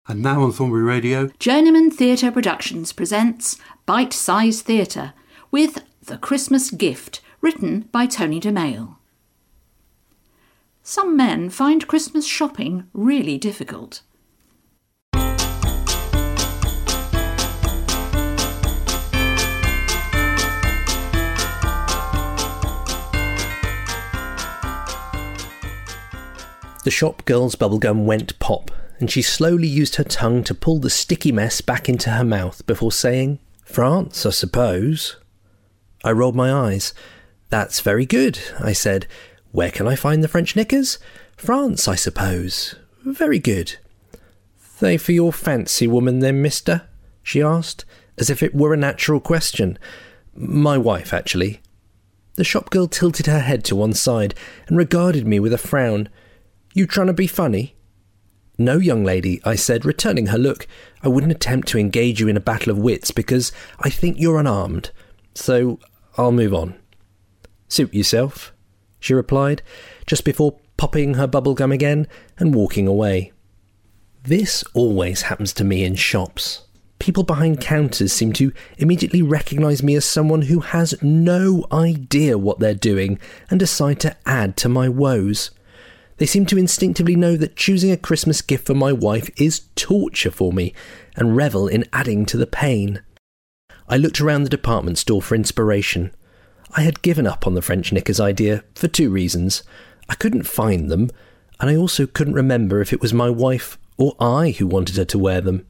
And now on Thornbury Radio, Journeyman Theatre Productions presents Bite Size Theatre with The Christmas Gift, written by Tony DeMail. Some men find Christmas shopping really difficult. The shop girl's bubblegum went pop, and she slowly used her tongue to pull the sticky mess back into her mouth before saying, "France, I suppose." I rolled my eyes. "That's very good," I said. "Where can I find the French knickers?" "France, I suppose." "Very good." "They for your fancy woman then, mister?" she asked, as if it were a natural question. "My wife, actually." The shop girl tilted her head to one side and regarded me with a frown. "You trying to be funny?" "No, young lady," I said, returning her look. "I wouldn't attempt to engage you in a battle of wits because I think you're unarmed. So I'll move on." "Suit yourself," she replied, just before popping her bubblegum again and walking away. This always happens to me in shops. People behind counters seem to immediately recognise me as someone who has no idea what they're doing and decide to add to my woes. They seem to instinctively know that choosing a Christmas gift for my wife is torture for me and revel in adding to the pain. I looked around the department store for inspiration. I had given up on the French knickers idea for two reasons. I couldn't find them, and I also couldn't remember if it was my wife or I who wanted her to wear them.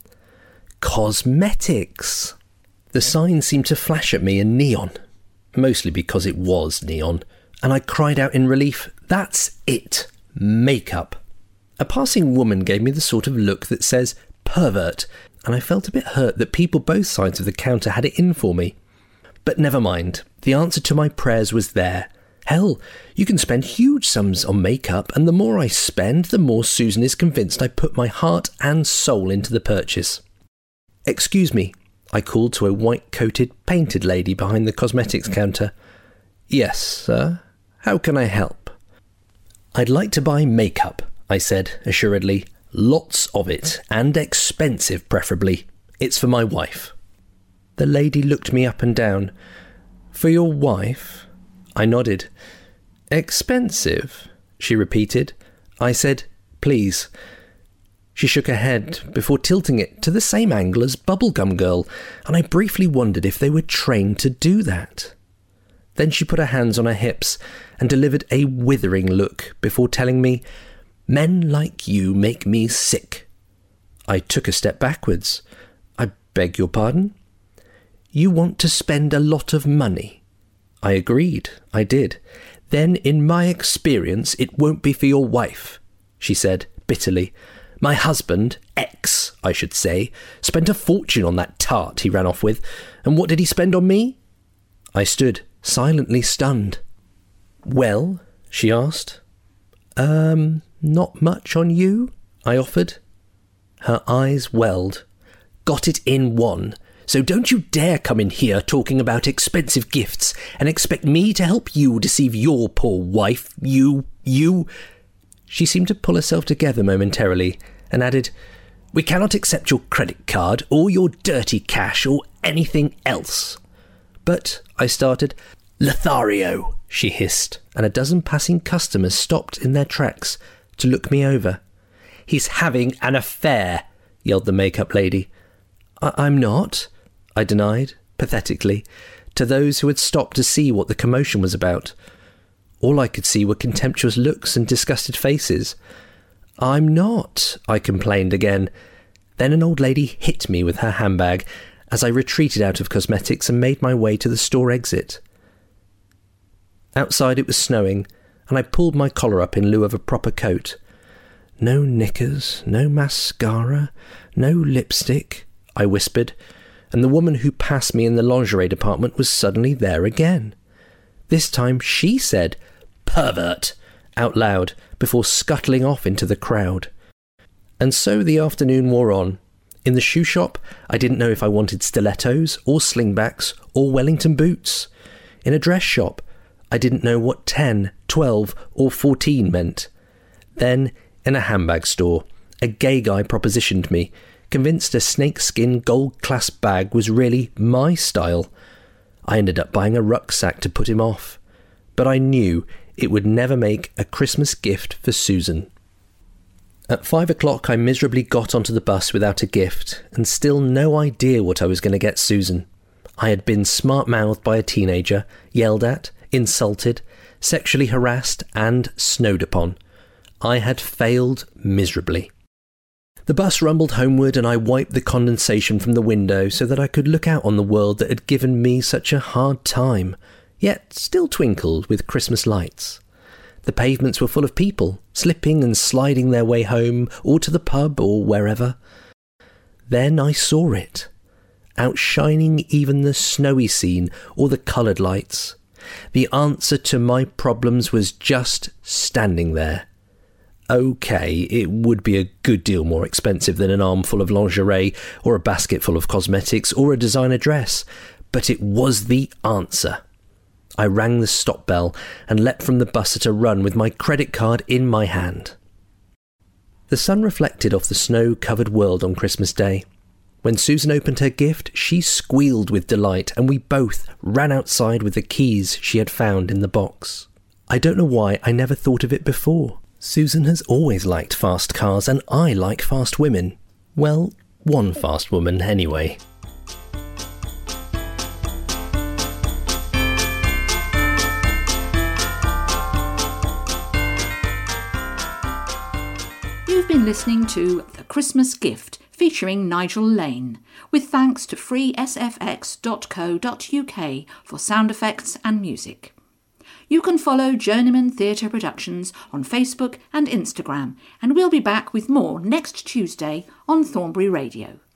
Cosmetics! The sign seemed to flash at me in neon, mostly because it was neon, and I cried out in relief, "That's it! Makeup!" A passing woman gave me the sort of look that says pervert, and I felt a bit hurt that people both sides of the counter had it in for me. But never mind, the answer to my prayers was there. Hell, you can spend huge sums on makeup, and the more I spend, the more Susan is convinced I put my heart and soul into the purchase. "Excuse me," I called to a white-coated, painted lady behind the cosmetics counter. "Yes, sir. How can I help?" "I'd like to buy makeup," I said assuredly. "Lots of it, and expensive preferably. It's for my wife." The lady looked me up and down. "For your wife?" I nodded. "Expensive?" she repeated. I said, "Please." She shook her head before tilting it to the same angle as Bubblegum Girl, and I briefly wondered if they were trained to do that. Then she put her hands on her hips and delivered a withering look before telling me, "Men like you make me sick." I took a step backwards. "I beg your pardon?" "You want to spend a lot of money." I agreed. I did. "Then, in my experience, it won't be for your wife," she said bitterly. "My husband, ex, I should say, spent a fortune on that tart he ran off with, and what did he spend on me?" I stood, silently stunned. "Well?" she asked. Not much on you?" I offered. Her eyes welled. "Got it in one. So don't you dare come in here talking about expensive gifts and expect me to help you deceive your poor wife. You... She seemed to pull herself together momentarily and added, "We cannot accept your credit card or your dirty cash or anything else." "But," I started. "Lothario," she hissed, and a dozen passing customers stopped in their tracks to look me over. "He's having an affair," yelled the makeup lady. I'm not," I denied, pathetically, to those who had stopped to see what the commotion was about. All I could see were contemptuous looks and disgusted faces. "I'm not," I complained again. Then an old lady hit me with her handbag as I retreated out of cosmetics and made my way to the store exit. Outside it was snowing, and I pulled my collar up in lieu of a proper coat. "No knickers, no mascara, no lipstick," I whispered, and the woman who passed me in the lingerie department was suddenly there again. This time she said, "Pervert," out loud, before scuttling off into the crowd. And so the afternoon wore on. In the shoe shop, I didn't know if I wanted stilettos or slingbacks or Wellington boots. In a dress shop, I didn't know what 10, 12 or 14 meant. Then, in a handbag store, a gay guy propositioned me, convinced a snakeskin gold-clasp bag was really my style. I ended up buying a rucksack to put him off, but I knew it would never make a Christmas gift for Susan. At 5 o'clock I miserably got onto the bus without a gift, and still no idea what I was going to get Susan. I had been smart-mouthed by a teenager, yelled at, insulted, sexually harassed and snowed upon. I had failed miserably. The bus rumbled homeward and I wiped the condensation from the window so that I could look out on the world that had given me such a hard time, yet still twinkled with Christmas lights. The pavements were full of people, slipping and sliding their way home or to the pub or wherever. Then I saw it, outshining even the snowy scene or the coloured lights. The answer to my problems was just standing there. OK, it would be a good deal more expensive than an armful of lingerie or a basket full of cosmetics or a designer dress, but it was the answer. I rang the stop bell and leapt from the bus at a run with my credit card in my hand. The sun reflected off the snow-covered world on Christmas Day. When Susan opened her gift, she squealed with delight and we both ran outside with the keys she had found in the box. I don't know why I never thought of it before. Susan has always liked fast cars and I like fast women. Well, one fast woman anyway. You've been listening to The Christmas Gift featuring Nigel Lane, with thanks to freesfx.co.uk for sound effects and music. You can follow Journeyman Theatre Productions on Facebook and Instagram, and we'll be back with more next Tuesday on Thornbury Radio.